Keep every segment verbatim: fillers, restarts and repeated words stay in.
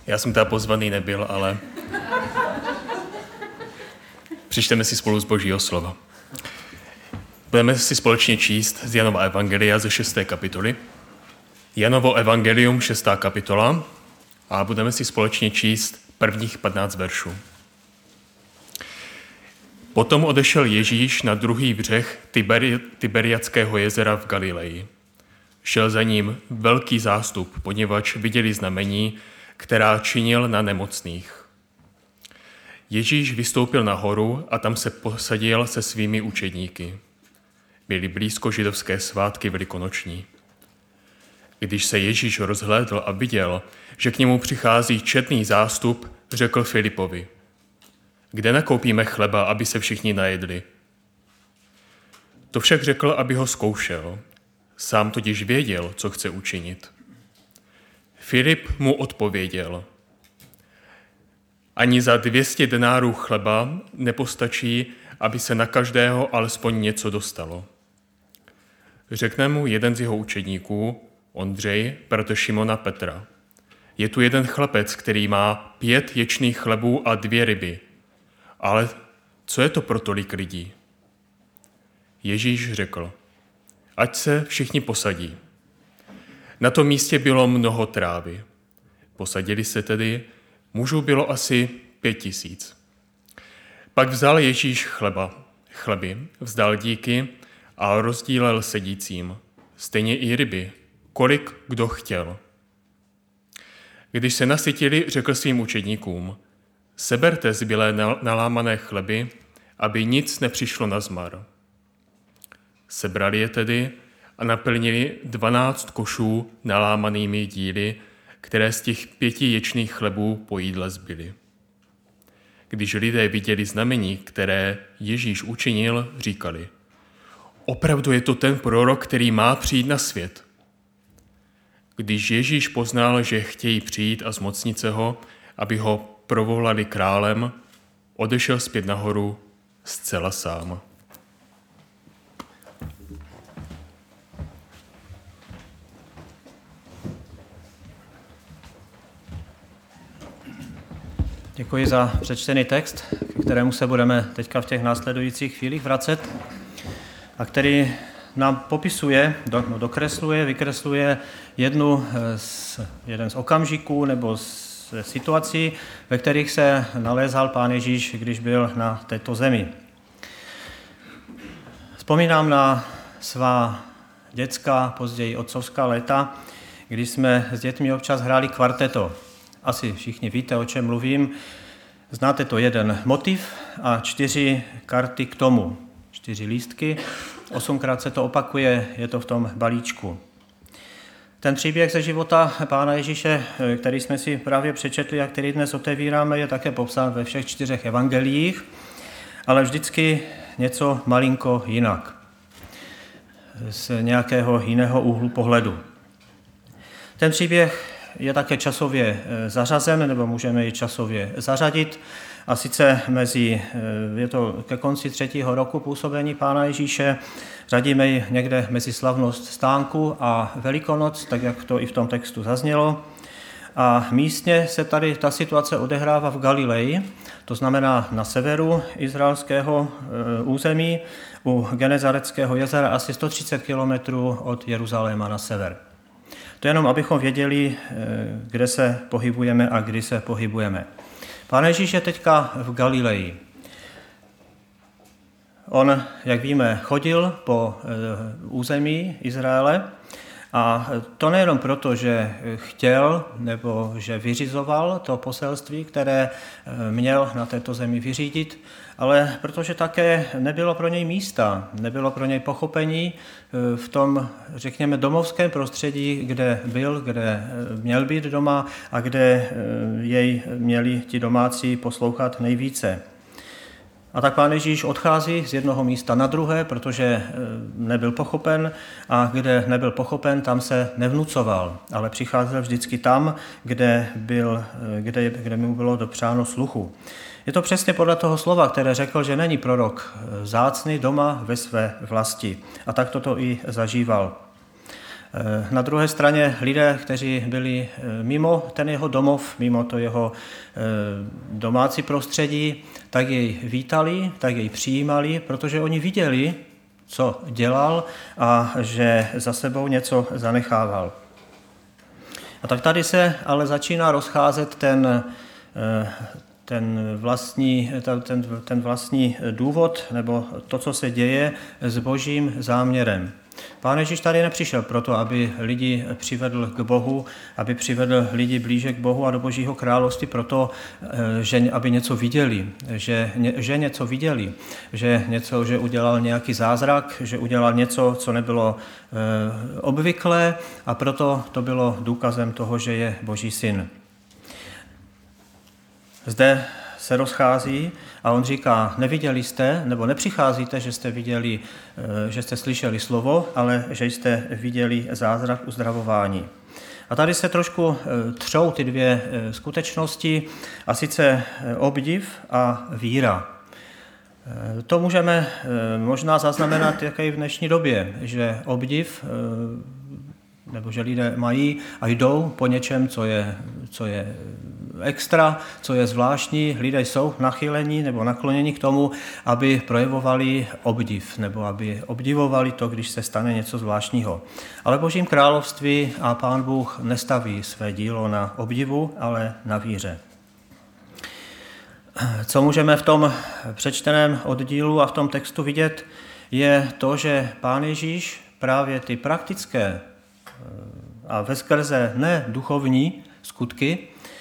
Já jsem teda pozvaný nebyl, ale přečteme si spolu z Božího slova. Budeme si společně číst z Janova evangelia ze šesté kapitoly. Janovo evangelium, šestá kapitola, a budeme si společně číst prvních patnáct veršů. Potom odešel Ježíš na druhý břeh Tiberi- Tiberiadského jezera v Galileji. Šel za ním velký zástup, poněvadž viděli znamení, která činil na nemocných. Ježíš vystoupil na horu a tam se posadil se svými učedníky. Byly blízko židovské svátky velikonoční. Když se Ježíš rozhlédl a viděl, že k němu přichází četný zástup, řekl Filipovi: Kde nakoupíme chleba, aby se všichni najedli? To však řekl, aby ho zkoušel. Sám totiž věděl, co chce učinit. Filip mu odpověděl: Ani za dvě stě denárů chleba nepostačí, aby se na každého alespoň něco dostalo. Řekne mu jeden z jeho učedníků, Ondřej, bratr Šimona Petra: Je tu jeden chlapec, který má pět ječných chlebů a dvě ryby. Ale co je to pro tolik lidí? Ježíš řekl: Ať se všichni posadí. Na tom místě bylo mnoho trávy. Posadili se tedy, mužů bylo asi pět tisíc. Pak vzal Ježíš chleba, chleby, vzdal díky a rozdílel sedícím, stejně i ryby, kolik kdo chtěl. Když se nasytili, řekl svým učedníkům: Seberte zbylé nalámané chleby, aby nic nepřišlo nazmar. Sebrali je tedy a naplnili dvanáct košů nalámanými díly, které z těch pěti ječných chlebů po jídle zbyly. Když lidé viděli znamení, které Ježíš učinil, říkali: Opravdu je to ten prorok, který má přijít na svět. Když Ježíš poznal, že chtějí přijít a zmocnit se ho, aby ho provolali králem, odešel zpět nahoru zcela sám. Děkuji za přečtený text, k kterému se budeme teďka v těch následujících chvílích vracet a který nám popisuje, do, no, dokresluje, vykresluje jednu z, jeden z okamžiků nebo z situací, ve kterých se nalézal Pán Ježíš, když byl na této zemi. Vzpomínám na svá dětská, později otcovská léta, kdy jsme s dětmi občas hráli kvarteto. Asi všichni víte, o čem mluvím. Znáte to jeden motiv a čtyři karty k tomu. Čtyři lístky. Osmkrát se to opakuje, je to v tom balíčku. Ten příběh ze života Pána Ježíše, který jsme si právě přečetli a který dnes otevíráme, je také popsán ve všech čtyřech evangeliích, ale vždycky něco malinko jinak. Z nějakého jiného úhlu pohledu. Ten příběh je také časově zařazen, nebo můžeme ji časově zařadit. A sice mezi, je to ke konci třetího roku působení Pána Ježíše, řadíme ji někde mezi slavnost stánku a Velikonoc, tak jak to i v tom textu zaznělo. A místně se tady ta situace odehrává v Galileji, to znamená na severu izraelského území, u Genezareckého jezera, asi sto třicet kilometrů od Jeruzaléma na sever. To jenom, abychom věděli, kde se pohybujeme a kdy se pohybujeme. Pán Ježíš je teďka v Galileji. On, jak víme, chodil po území Izraele a to nejenom proto, že chtěl nebo že vyřizoval to poselství, které měl na této zemi vyřídit, ale protože také nebylo pro něj místa, nebylo pro něj pochopení v tom, řekněme, domovském prostředí, kde byl, kde měl být doma a kde jej měli ti domácí poslouchat nejvíce. A tak Pán Ježíš odchází z jednoho místa na druhé, protože nebyl pochopen a kde nebyl pochopen, tam se nevnucoval, ale přicházel vždycky tam, kde, byl, kde, kde mu bylo dopřáno sluchu. Je to přesně podle toho slova, které řekl, že není prorok vzácný doma ve své vlasti. A tak toto i zažíval. Na druhé straně lidé, kteří byli mimo ten jeho domov, mimo to jeho domácí prostředí, tak jej vítali, tak jej přijímali, protože oni viděli, co dělal a že za sebou něco zanechával. A tak tady se ale začíná rozcházet ten, ten, vlastní, ten, ten vlastní důvod, nebo to, co se děje s božím záměrem. Pán Ježíš tady nepřišel proto, aby lidi přivedl k Bohu, aby přivedl lidi blíže k Bohu a do Božího království proto, že aby něco viděli, že, že něco viděli, že něco, že udělal nějaký zázrak, že udělal něco, co nebylo e, obvyklé a proto to bylo důkazem toho, že je Boží syn. Zde se rozchází a on říká, neviděli jste, nebo nepřicházíte, že jste viděli, že jste slyšeli slovo, ale že jste viděli zázrak uzdravování. A tady se trošku třou ty dvě skutečnosti, a sice obdiv a víra. To můžeme možná zaznamenat také i v dnešní době, že obdiv, nebo že lidé mají a jdou po něčem, co je, co je extra, co je zvláštní. Lidé jsou nachylení nebo nakloněni k tomu, aby projevovali obdiv, nebo aby obdivovali to, když se stane něco zvláštního. Ale v Božím království a Pán Bůh nestaví své dílo na obdivu, ale na víře. Co můžeme v tom přečteném oddílu a v tom textu vidět, je to, že Pán Ježíš právě ty praktické a veskrze ne duchovní skutky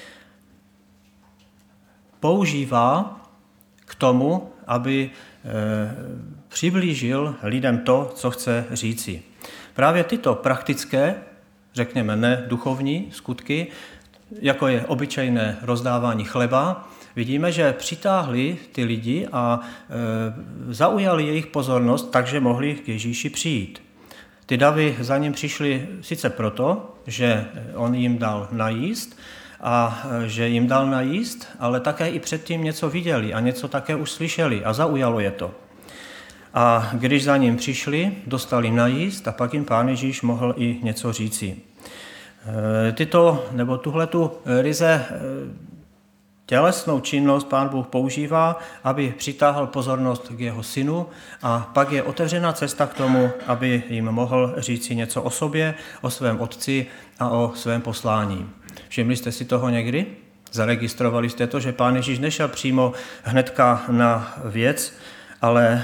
používá k tomu, aby přiblížil lidem to, co chce říci. Právě tyto praktické, řekněme ne duchovní skutky, jako je obyčejné rozdávání chleba, vidíme, že přitáhli ty lidi a zaujali jejich pozornost, takže mohli k Ježíši přijít. Ty davy za ním přišli sice proto, že on jim dal najíst a že jim dal najíst, ale také i předtím něco viděli a něco také už slyšeli a zaujalo je to. A když za ním přišli, dostali najíst a pak jim Pán Ježíš mohl i něco říci. Tyto, nebo tuhletu ryze tělesnou činnost Pán Bůh používá, aby přitáhl pozornost k jeho synu a pak je otevřena cesta k tomu, aby jim mohl říci něco o sobě, o svém otci a o svém poslání. Všimli jste si toho někdy? Zaregistrovali jste to, že Pán Ježíš nešel přímo hnedka na věc, ale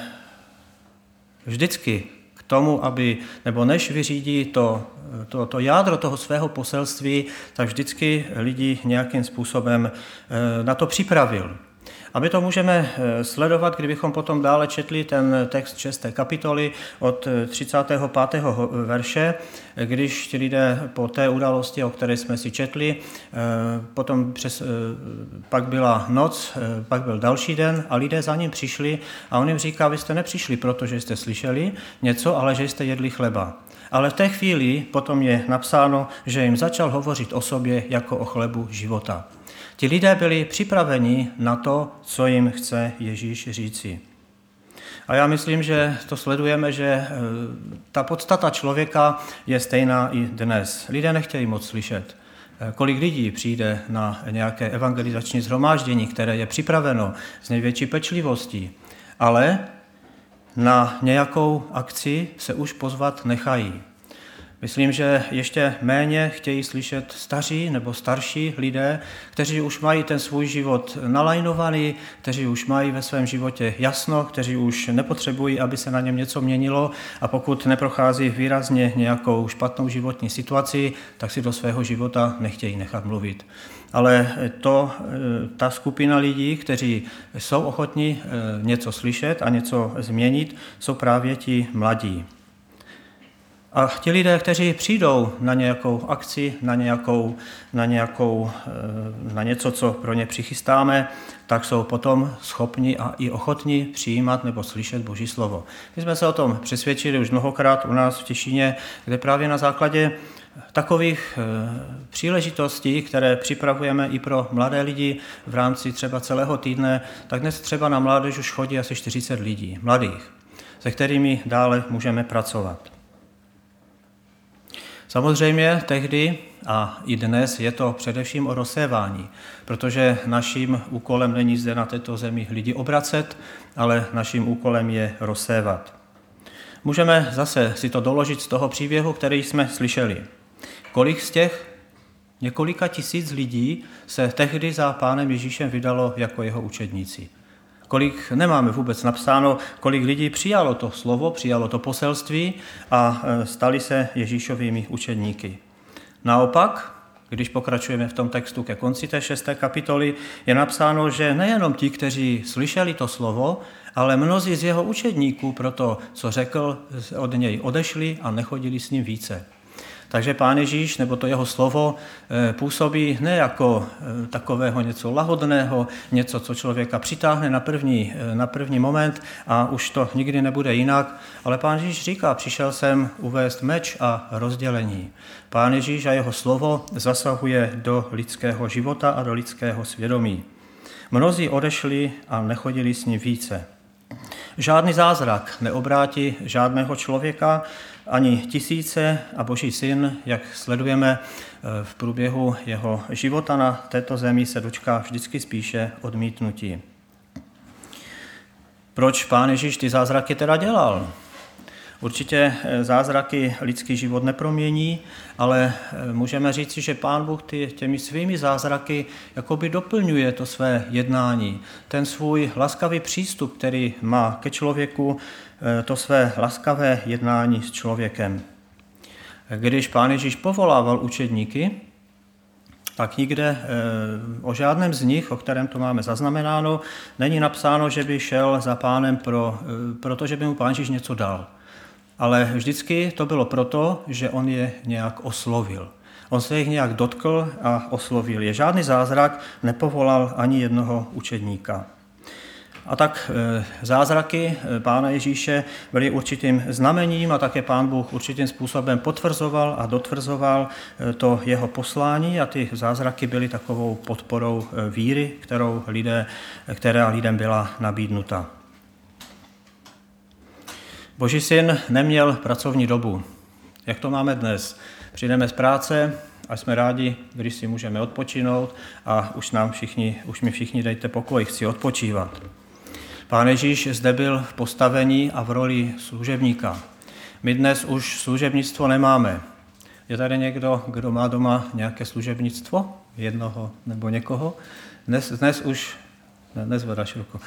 vždycky k tomu, aby, nebo než vyřídí to, to, to jádro toho svého poselství, tak vždycky lidi nějakým způsobem na to připravil. A my to můžeme sledovat, kdybychom potom dále četli ten text šesté kapitoly od třicátého pátého verše, když ti lidé po té události, o které jsme si četli, potom přes, pak byla noc, pak byl další den a lidé za ním přišli a on jim říká, vy jste nepřišli, protože jste slyšeli něco, ale že jste jedli chleba. Ale v té chvíli potom je napsáno, že jim začal hovořit o sobě jako o chlebu života. Ti lidé byli připraveni na to, co jim chce Ježíš říci. A já myslím, že to sledujeme, že ta podstata člověka je stejná i dnes. Lidé nechtějí moc slyšet. Kolik lidí přijde na nějaké evangelizační shromáždění, které je připraveno s největší pečlivostí, ale na nějakou akci se už pozvat nechají. Myslím, že ještě méně chtějí slyšet staří nebo starší lidé, kteří už mají ten svůj život nalajnovaný, kteří už mají ve svém životě jasno, kteří už nepotřebují, aby se na něm něco měnilo a pokud neprochází výrazně nějakou špatnou životní situaci, tak si do svého života nechtějí nechat mluvit. Ale to, ta skupina lidí, kteří jsou ochotní něco slyšet a něco změnit, jsou právě ti mladí. A ti lidé, kteří přijdou na nějakou akci, na, nějakou, na, nějakou, na něco, co pro ně přichystáme, tak jsou potom schopni a i ochotni přijímat nebo slyšet Boží slovo. My jsme se o tom přesvědčili už mnohokrát u nás v Těšíně, kde právě na základě takových příležitostí, které připravujeme i pro mladé lidi v rámci třeba celého týdne, tak dnes třeba na mládež už chodí asi čtyřicet lidí, mladých, se kterými dále můžeme pracovat. Samozřejmě tehdy a i dnes je to především o rozsévání, protože naším úkolem není zde na této zemi lidi obracet, ale naším úkolem je rozsévat. Můžeme zase si to doložit z toho příběhu, který jsme slyšeli. Kolik z těch několika tisíc lidí se tehdy za Pánem Ježíšem vydalo jako jeho učedníci? Kolik nemáme vůbec napsáno, kolik lidí přijalo to slovo, přijalo to poselství a stali se Ježíšovými učedníky. Naopak, když pokračujeme v tom textu ke konci té šesté kapitoly, je napsáno, že nejenom ti, kteří slyšeli to slovo, ale mnozí z jeho učedníků pro to, co řekl, od něj odešli a nechodili s ním více. Takže Pán Ježíš, nebo to jeho slovo, působí ne jako takového něco lahodného, něco, co člověka přitáhne na první, na první moment a už to nikdy nebude jinak, ale Pán Ježíš říká, přišel jsem uvést meč a rozdělení. Pán Ježíš a jeho slovo zasahuje do lidského života a do lidského svědomí. Mnozí odešli a nechodili s ním více. Žádný zázrak neobrátí žádného člověka, ani tisíce a Boží syn, jak sledujeme v průběhu jeho života na této zemi, se dočká vždycky spíše odmítnutí. Proč Pán Ježíš ty zázraky teda dělal? Určitě zázraky lidský život nepromění, ale můžeme říci, že Pán Bůh ty, těmi svými zázraky jakoby doplňuje to své jednání. Ten svůj laskavý přístup, který má ke člověku, to své laskavé jednání s člověkem. Když Pán Ježíš povolával učedníky, tak nikde o žádném z nich, o kterém to máme zaznamenáno, není napsáno, že by šel za Pánem, pro, protože by mu Pán Ježíš něco dal. Ale vždycky to bylo proto, že on je nějak oslovil. On se jich nějak dotkl a oslovil je. Žádný zázrak nepovolal ani jednoho učedníka. A tak zázraky Pána Ježíše byly určitým znamením a také Pán Bůh určitým způsobem potvrzoval a dotvrzoval to jeho poslání a ty zázraky byly takovou podporou víry, kterou lidé, která lidem byla nabídnuta. Boží syn neměl pracovní dobu. Jak to máme dnes? Přijdeme z práce a jsme rádi, když si můžeme odpočinout a už, nám všichni, už mi všichni dejte pokoj, chci odpočívat. Pán Ježíš zde byl v postavení a v roli služebníka. My dnes už služebnictvo nemáme. Je tady někdo, kdo má doma nějaké služebnictvo? Jednoho nebo někoho? Dnes, dnes už... Ne, nezvedáš ruku.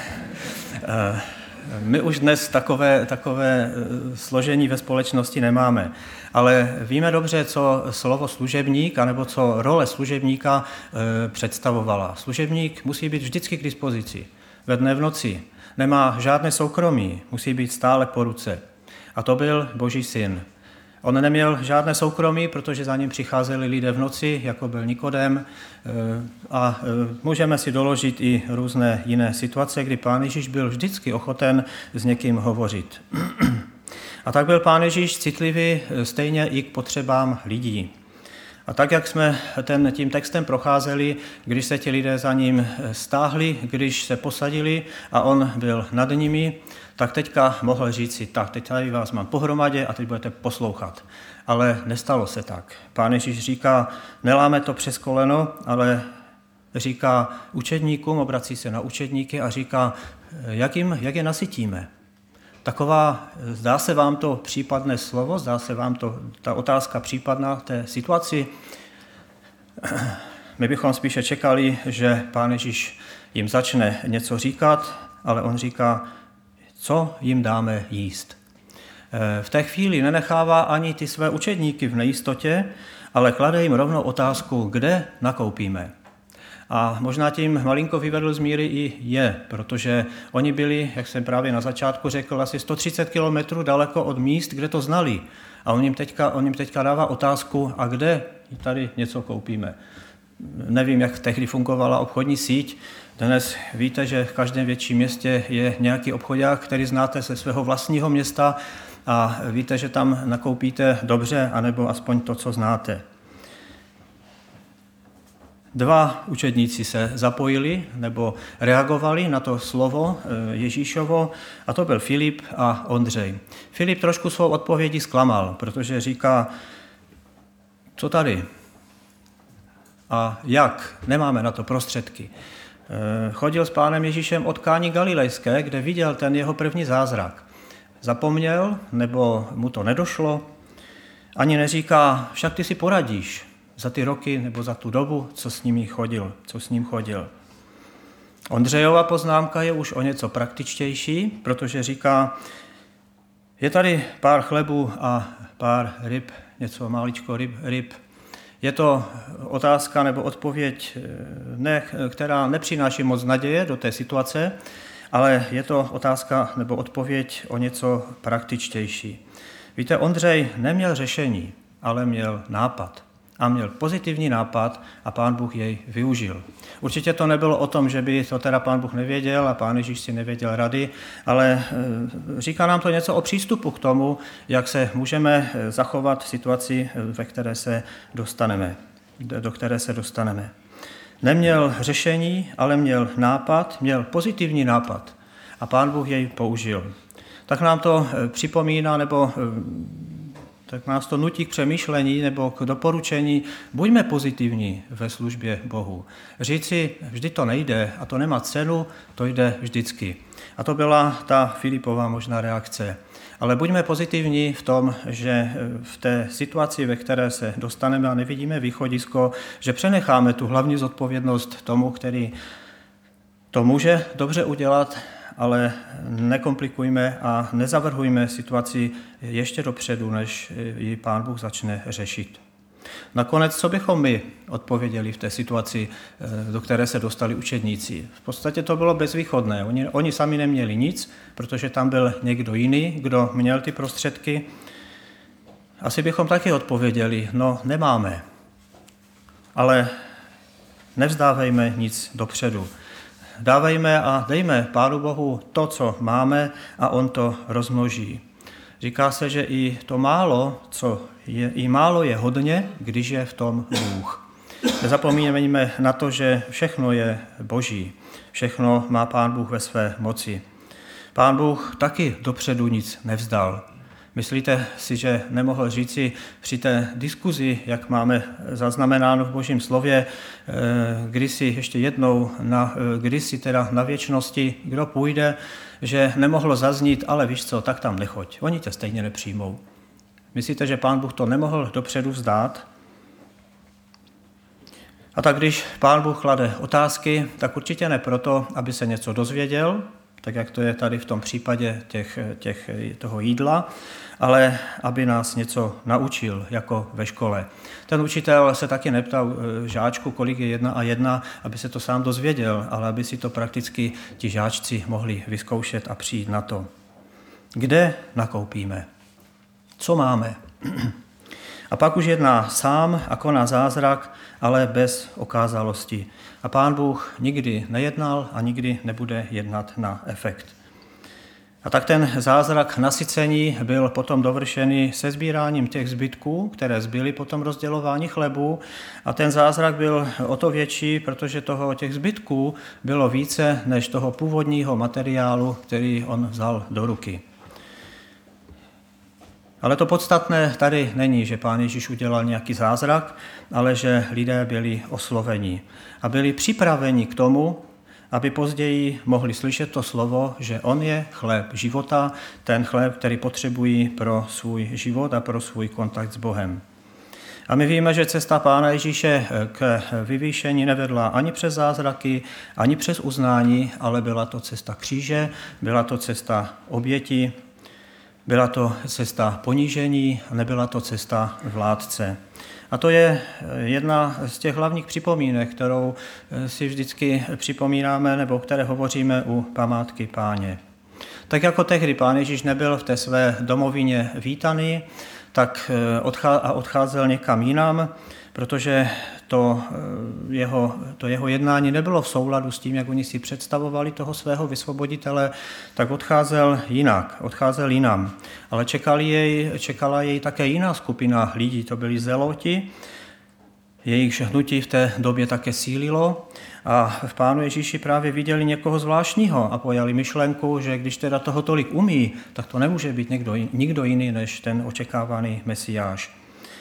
My už dnes takové, takové složení ve společnosti nemáme, ale víme dobře, co slovo služebník, anebo co role služebníka e, představovala. Služebník musí být vždycky k dispozici, ve dne v noci, nemá žádné soukromí, musí být stále po ruce. A to byl Boží syn. On neměl žádné soukromí, protože za ním přicházeli lidé v noci, jako byl Nikodem, a můžeme si doložit i různé jiné situace, kdy Pán Ježíš byl vždycky ochoten s někým hovořit. A tak byl Pán Ježíš citlivý stejně i k potřebám lidí. A tak, jak jsme ten, tím textem procházeli, když se ti lidé za ním stáhli, když se posadili a on byl nad nimi, tak teďka mohl říct si, tak teď tady vás mám pohromadě a teď budete poslouchat. Ale nestalo se tak. Pán Ježíš říká, neláme to přes koleno, ale říká učedníkům, obrací se na učedníky a říká, jak, jim, jak je nasytíme. Taková, zdá se vám to případné slovo, zdá se vám to ta otázka případná té situaci? My bychom spíše čekali, že Pán Ježíš jim začne něco říkat, ale on říká, co jim dáme jíst. V té chvíli nenechává ani ty své učedníky v nejistotě, ale klade jim rovnou otázku, kde nakoupíme. A možná tím malinko vyvedl z míry i je, protože oni byli, jak jsem právě na začátku řekl, asi sto třicet kilometrů daleko od míst, kde to znali. A on jim teďka, on jim teďka dává otázku, a kde tady něco koupíme. Nevím, jak tehdy fungovala obchodní síť. Dnes víte, že v každém větším městě je nějaký obchodák, který znáte ze svého vlastního města a víte, že tam nakoupíte dobře, anebo aspoň to, co znáte. Dva učedníci se zapojili nebo reagovali na to slovo Ježíšovo a to byl Filip a Ondřej. Filip trošku svou odpovědí zklamal, protože říká, co tady? A jak? Nemáme na to prostředky. Chodil s pánem Ježíšem od Káni Galilejské, kde viděl ten jeho první zázrak. Zapomněl, nebo mu to nedošlo, ani neříká, však ty si poradíš za ty roky nebo za tu dobu, co s ním chodil, co s ním chodil. Ondřejova poznámka je už o něco praktičtější, protože říká, je tady pár chlebů a pár ryb, něco máličko ryb, ryb. Je to otázka nebo odpověď, ne, která nepřináší moc naděje do té situace, ale je to otázka nebo odpověď o něco praktičtější. Víte, Ondřej neměl řešení, ale měl nápad. A měl pozitivní nápad a Pán Bůh jej využil. Určitě to nebylo o tom, že by to teda Pán Bůh nevěděl a Pán Ježíš si nevěděl rady, ale říká nám to něco o přístupu k tomu, jak se můžeme zachovat v situaci, ve které se dostaneme, do které se dostaneme. Neměl řešení, ale měl nápad, měl pozitivní nápad a Pán Bůh jej použil. Tak nám to připomíná, nebo tak nás to nutí k přemýšlení nebo k doporučení, buďme pozitivní ve službě Bohu. Říci, vždy to nejde a to nemá cenu, to jde vždycky. A to byla ta Filipová možná reakce. Ale buďme pozitivní v tom, že v té situaci, ve které se dostaneme a nevidíme východisko, že přenecháme tu hlavní zodpovědnost tomu, který to může dobře udělat, ale nekomplikujme a nezavrhujme situaci ještě dopředu, než ji Pán Bůh začne řešit. Nakonec, co bychom my odpověděli v té situaci, do které se dostali učedníci? V podstatě to bylo bezvýchodné. Oni, oni sami neměli nic, protože tam byl někdo jiný, kdo měl ty prostředky. Asi bychom taky odpověděli, no nemáme, ale nevzdávejme nic dopředu. Dávejme a dejme Pánu Bohu to, co máme, a on to rozmnoží. Říká se, že i to málo, co je, i málo je hodně, když je v tom Bůh. Nezapomínáme na to, že všechno je Boží. Všechno má Pán Bůh ve své moci. Pán Bůh taky dopředu nic nevzdal. Myslíte si, že nemohl říci při té diskuzi, jak máme zaznamenáno v Božím slově, kdysi ještě jednou, na, kdysi teda na věčnosti, kdo půjde, že nemohlo zaznít, ale víš co, tak tam nechoď, oni tě stejně nepřijmou. Myslíte, že Pán Bůh to nemohl dopředu vzdát? A tak když Pán Bůh klade otázky, tak určitě ne proto, aby se něco dozvěděl, tak jak to je tady v tom případě těch, těch, toho jídla, ale aby nás něco naučil, jako ve škole. Ten učitel se taky neptal žáčku, kolik je jedna a jedna, aby se to sám dozvěděl, ale aby si to prakticky ti žáčci mohli vyzkoušet a přijít na to. Kde nakoupíme? Co máme? A pak už jedná sám a koná zázrak, ale bez okázalosti. A Pán Bůh nikdy nejednal a nikdy nebude jednat na efekt. A tak ten zázrak nasycení byl potom dovršený se sbíráním těch zbytků, které zbyly po tom rozdělování chlebu. A ten zázrak byl o to větší, protože toho těch zbytků bylo více než toho původního materiálu, který on vzal do ruky. Ale to podstatné tady není, že Pán Ježíš udělal nějaký zázrak, ale že lidé byli osloveni a byli připraveni k tomu, aby později mohli slyšet to slovo, že on je chléb života, ten chléb, který potřebují pro svůj život a pro svůj kontakt s Bohem. A my víme, že cesta Pána Ježíše k vyvýšení nevedla ani přes zázraky, ani přes uznání, ale byla to cesta kříže, byla to cesta oběti, byla to cesta ponížení, nebyla to cesta vládce. A to je jedna z těch hlavních připomínek, kterou si vždycky připomínáme, nebo které hovoříme u památky Páně. Tak jako tehdy Pán Ježíš nebyl v té své domovině vítaný, tak a odcházel někam jinam, protože to jeho, to jeho jednání nebylo v souladu s tím, jak oni si představovali toho svého vysvoboditele, tak odcházel jinak, odcházel jinam. Ale čekali jej, čekala jej také jiná skupina lidí, to byli zeloti, jejich hnutí v té době také sílilo a v Pánu Ježíši právě viděli někoho zvláštního a pojali myšlenku, že když teda toho tolik umí, tak to nemůže být někdo, nikdo jiný než ten očekávaný Mesiáš.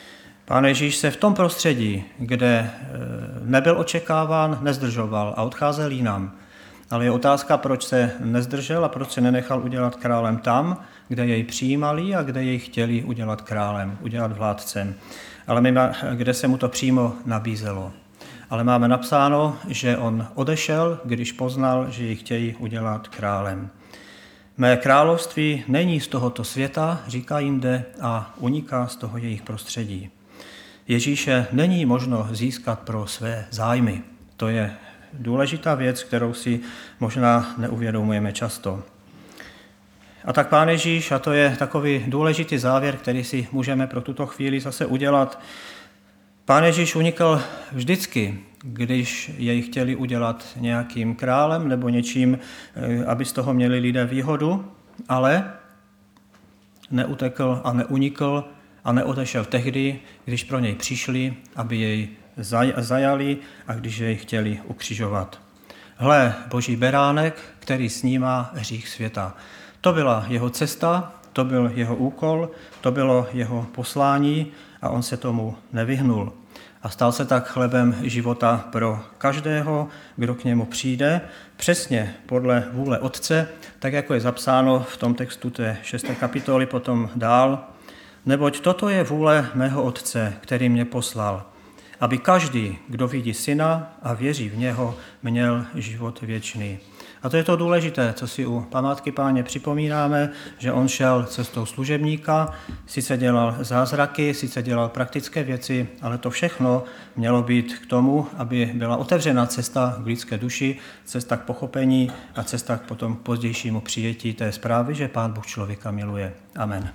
Pán Ježíš se v tom prostředí, kde nebyl očekáván, nezdržoval a odcházel jinam. Ale je otázka, proč se nezdržel a proč se nenechal udělat králem tam, kde jej přijímali a kde jej chtěli udělat králem, udělat vládcem. Ale my, kde se mu to přímo nabízelo. Ale máme napsáno, že on odešel, když poznal, že ji chtějí udělat králem. Mé království není z tohoto světa, říká jinde, a uniká z toho jejich prostředí. Ježíše není možno získat pro své zájmy. To je důležitá věc, kterou si možná neuvědomujeme často. A tak Pán Ježíš, a to je takový důležitý závěr, který si můžeme pro tuto chvíli zase udělat, Pán Ježíš unikl vždycky, když jej chtěli udělat nějakým králem nebo něčím, aby z toho měli lidé výhodu, ale neutekl a neunikl a neodešel tehdy, když pro něj přišli, aby jej zajali a když jej chtěli ukřižovat. Hle, Boží beránek, který snímá hřích světa. To byla jeho cesta, to byl jeho úkol, to bylo jeho poslání a on se tomu nevyhnul. A stal se tak chlebem života pro každého, kdo k němu přijde, přesně podle vůle Otce, tak jako je zapsáno v tom textu té šesté kapitoly potom dál. Neboť toto je vůle mého Otce, který mě poslal, aby každý, kdo vidí Syna a věří v něho, měl život věčný. A to je to důležité, co si u památky Páně připomínáme, že on šel cestou služebníka, sice dělal zázraky, sice dělal praktické věci, ale to všechno mělo být k tomu, aby byla otevřena cesta k lidské duši, cesta k pochopení a cesta k potom pozdějšímu přijetí té zprávy, že Pán Bůh člověka miluje. Amen.